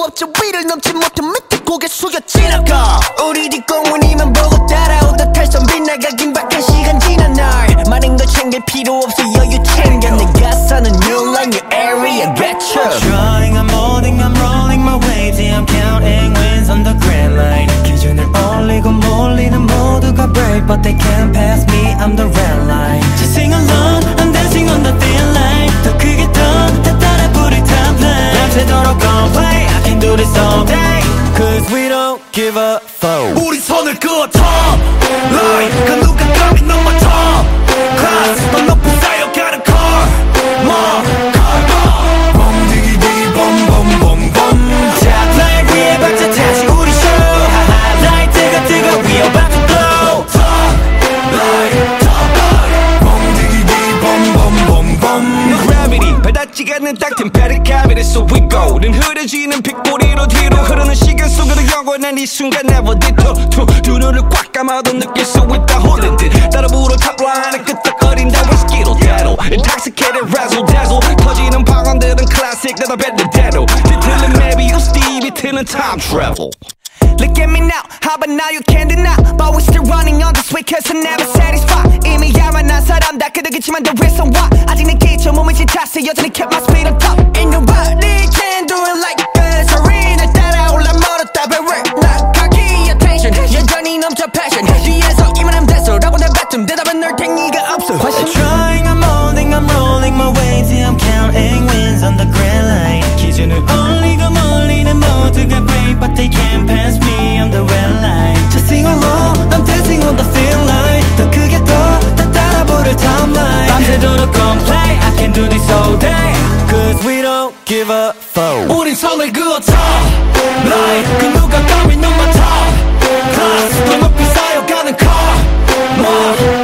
저 위를 넘지 못해 밑에 고개 숙여 지나가 우리 뒷공문이만 보고 따라오다 탈선 빗나가 긴박한 시간 지난 날 많은 걸 챙길 필요 없어 여유 챙겨 내가 사는 new line your area get you Trying I'm molding I'm rolling my waves yeah, I'm counting wins on the grand line 기준을 올리고 몰리는 모두가 brave but they can't pass me I'm the red line Just sing along I'm dancing on the thin line 더 크게 더 따라 부를 top line 밤새도록 complain I can do this all day Cause we don't give a fuck 우리 손을 그어 top line 그 누가 감히 넘어 top class 더 높이 쌓여가는 car more car more bom디기디 bombombom Top line 위에 박자 다시 우리 show 하하라이트가 뜨거 we about to blow top line bom디기디 bombombom Gravity 받아지가 않는 딱 템페리 cavity so we go 는 흐려지는 빗꼬리로 뒤로 흐르는 시간 속으로 영원한 이 순간 never detour 두 눈을 꽉 감아도 느낄 수 있다 홀린 듯 따라 불어 탑라인에 끄떡거린다 whiskey로 대로 Intoxicated razzle dazzle 터지는 방언들은 classic 내가 뱉는 대로 뒤틀린 maybe you Stevie 틀린 time travel Look at me now, how about now you can't deny But we still running on this way cause I'm never satisfied 이미 야만한 사람 다 그득이지만 the reason why 아직 내 기초 몸을 지쳤어 여전히 kept my speed on top Ain't nobody can do it like us 소리 날 따라올라 멀었다 but we're not cocky attention 여전히 넘쳐 passion 뒤에서 이만하면 됐어 라고 내 뱉음 대답은 널 탱이가 없어 I'm trying I'm molding I'm rolling my waves yeah, I'm counting wins on the grand line 기준을 올리고 몰리는 모두가 brave but they can't pass me I'm the red line Just sing along I'm dancing on the thin line 더 크게 더 따라 부를 top line 밤새도록 complain I can do this all day Cause we don't give a fuck 우린 손을 그어 top line 그 누가 감히 넘어 top class 더 높이 쌓여가는 car more